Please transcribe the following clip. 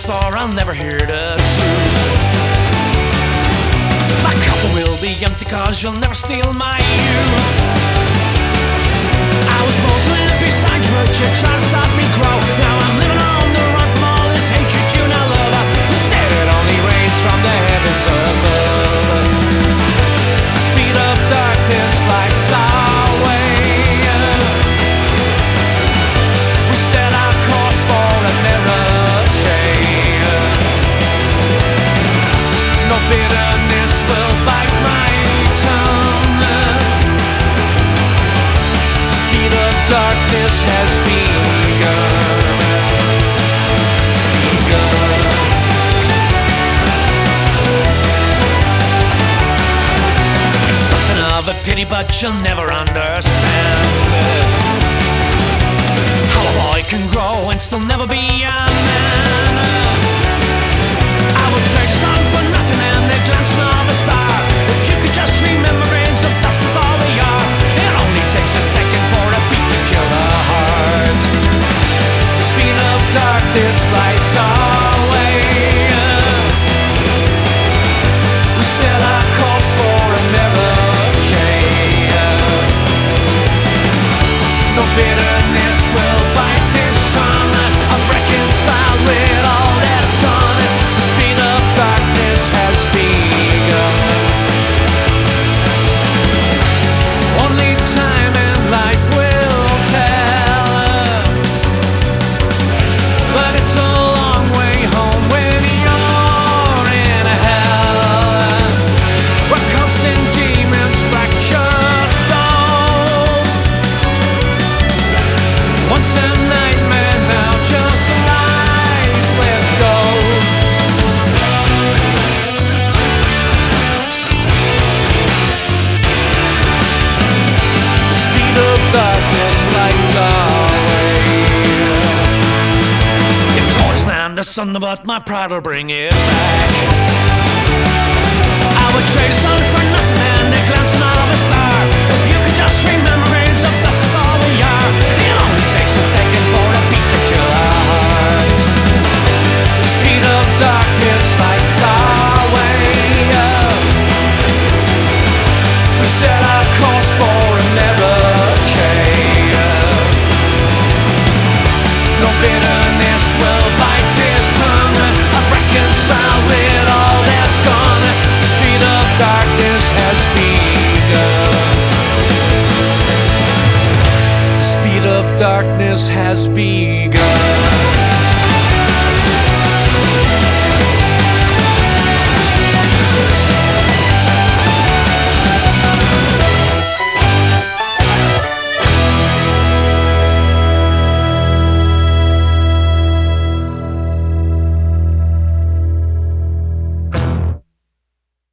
for I'll never hear the truth. My cup will be empty cause you'll never steal my youth. I was born to live beside you, but you're trying to stop me grow. Now I'm living on the run from all this hatred you now love. You said it only rains from the heavens above. The speed of darkness lights our way. We set our course for a hurricane. No bitterness will bite my tongue. The speed of darkness has begun. It's something of a pity, but you'll never understand how a boy can grow and still never be a man. I would trade sun for nothing and the glance of a star. If you could just remember grains of dust is all we are. It only takes a second for a beat to kill a heart. The speed of darkness lights our way. We set our course for a hurricane. No bitterness will bite this tongue. I'm reconciled with all that's gone. The speed of darkness has begun. Only time and life will tell. But it's a long way home when you're in hell, where constant demons fracture souls. Once a nightmare, now just lifeless ghosts. The speed of darkness lights our way. It pours down the sun, but my pride will bring it back. I would trade sun for nothing and the glancing of a star. If you could just remember grains of dust is all we are. It only takes a second for a beat to kill our hearts. The speed of darkness lights our way. We set our course for a hurricane. No bitterness will bite this tongue. I'm reconciled with all that's gone. The speed of darkness has begun. The speed of darkness has begun.